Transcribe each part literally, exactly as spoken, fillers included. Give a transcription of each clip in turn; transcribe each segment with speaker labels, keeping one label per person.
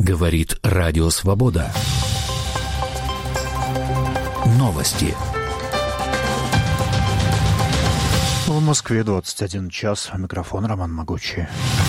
Speaker 1: Говорит Радио Свобода. Новости.
Speaker 2: В Москве двадцать один час. Микрофон Роман Могучий.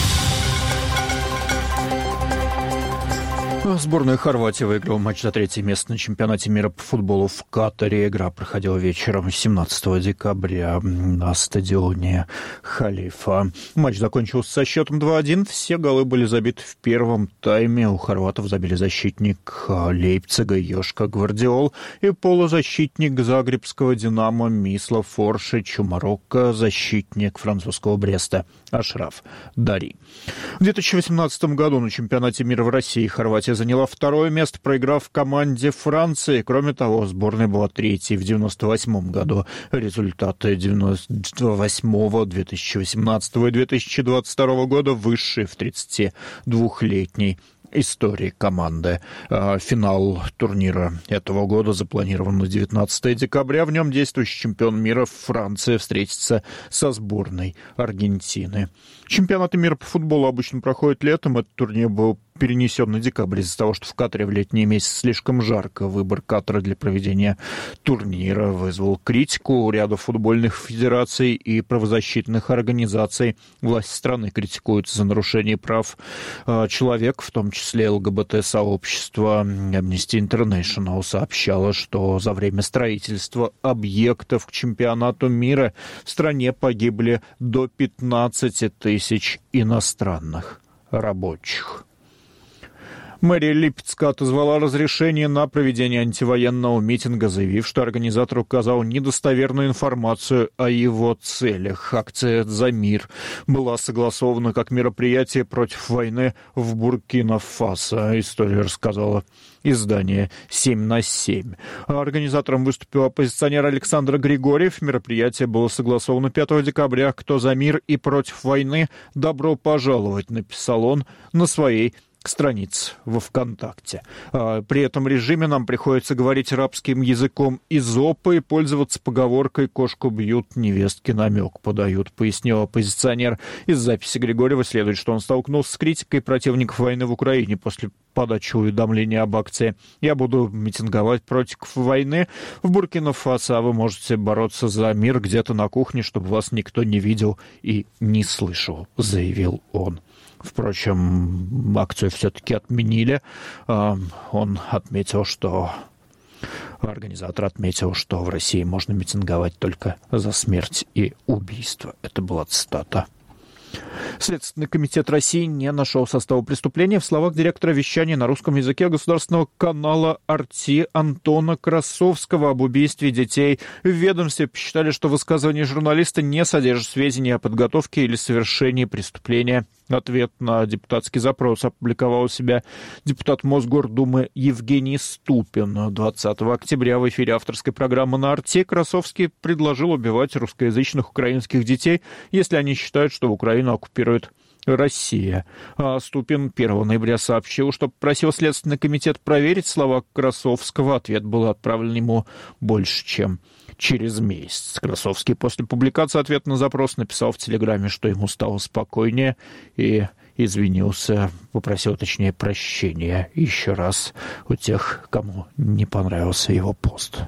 Speaker 2: Сборная Хорватии выиграла матч за третье место на чемпионате мира по футболу в Катаре. Игра проходила вечером семнадцатого декабря на стадионе Халифа. Матч закончился со счетом два один. Все голы были забиты в первом тайме. У хорватов забили защитник Лейпцига Йошка Гвардиол и полузащитник загребского «Динамо» Мислав Оршич. У Марокко защитник французского Бреста Ашраф Дари. В две тысячи восемнадцатом году на чемпионате мира в России Хорватия заняла второе место, проиграв команде Франции. Кроме того, сборная была третьей в девяносто восьмом году. Результаты девяносто восьмого, две тысячи восемнадцатого и две тысячи двадцать второго года высшие в тридцатидвухлетней истории команды. Финал турнира этого года запланирован на девятнадцатое декабря. В нем действующий чемпион мира Франция встретится со сборной Аргентины. Чемпионаты мира по футболу обычно проходят летом. Этот турнир был перенесен на декабрь из-за того, что в Катаре в летние месяцы слишком жарко. Выбор Катара для проведения турнира вызвал критику у ряда футбольных федераций и правозащитных организаций. Власти страны критикуют за нарушение прав человека, в том числе ЛГБТ-сообщество. Amnesty International сообщало, что за время строительства объектов к чемпионату мира в стране погибли до пятнадцати тысяч иностранных рабочих. Мэрия Липецка отозвала разрешение на проведение антивоенного митинга, заявив, что организатор указал недостоверную информацию о его целях. Акция «За мир» была согласована как мероприятие против войны в Буркина-Фасо. Историю рассказала издание семь на семь. Организатором выступил оппозиционер Александр Григорьев. Мероприятие было согласовано пятого декабря. «Кто за мир и против войны, добро пожаловать», написал он на своей страниц во ВКонтакте. При этом режиме нам приходится говорить арабским языком изопа и пользоваться поговоркой «кошку бьют, невестки намек подают», пояснил оппозиционер. Из записи Григорьева следует, что он столкнулся с критикой противников войны в Украине после подачи уведомления об акции. «Я буду митинговать против войны в Буркина-Фасо, а вы можете бороться за мир где-то на кухне, чтобы вас никто не видел и не слышал», заявил он. Впрочем, акцию все-таки отменили. Он отметил, что... Организатор отметил, что в России можно митинговать только за смерть и убийство. Это была цитата. Следственный комитет России не нашел состава преступления в словах директора вещания на русском языке государственного канала «Арти» Антона Красовского об убийстве детей. В ведомстве посчитали, что высказывание журналиста не содержит сведений о подготовке или совершении преступления. Ответ на депутатский запрос опубликовал у себя депутат Мосгордумы Евгений Ступин. двадцатого октября в эфире авторской программы на «Арти» Красовский предложил убивать русскоязычных украинских детей, если они считают, что Украину оккупирует Россия. А Ступин первого ноября сообщил, что просил Следственный комитет проверить слова Красовского. Ответ был отправлен ему больше, чем через месяц. Красовский после публикации ответа на запрос написал в Телеграме, что ему стало спокойнее, и извинился, попросил, точнее, прощения еще раз у тех, кому не понравился его пост.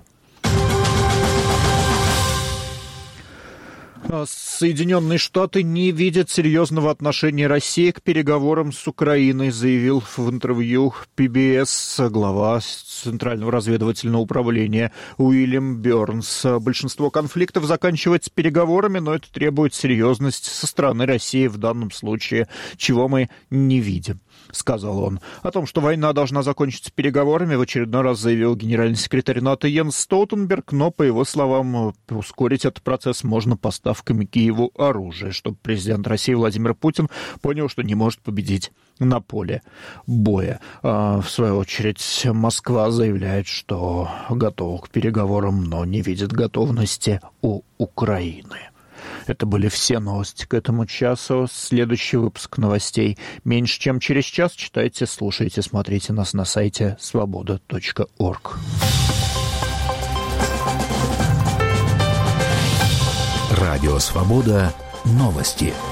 Speaker 2: Соединенные Штаты не видят серьезного отношения России к переговорам с Украиной, заявил в интервью пи би эс глава Центрального разведывательного управления Уильям Бёрнс. Большинство конфликтов заканчивается переговорами, но это требует серьезности со стороны России в данном случае, чего мы не видим, сказал он. О том, что война должна закончиться переговорами, в очередной раз заявил генеральный секретарь НАТО Йенс Столтенберг, но, по его словам, ускорить этот процесс можно поставками Киеву оружия, чтобы президент России Владимир Путин понял, что не может победить на поле боя. В свою очередь, Москва заявляет, что готова к переговорам, но не видит готовности у Украины. Это были все новости к этому часу. Следующий выпуск новостей меньше, чем через час. Читайте, слушайте, смотрите нас на сайте свобода точка орг.
Speaker 1: Радио «Свобода». Новости.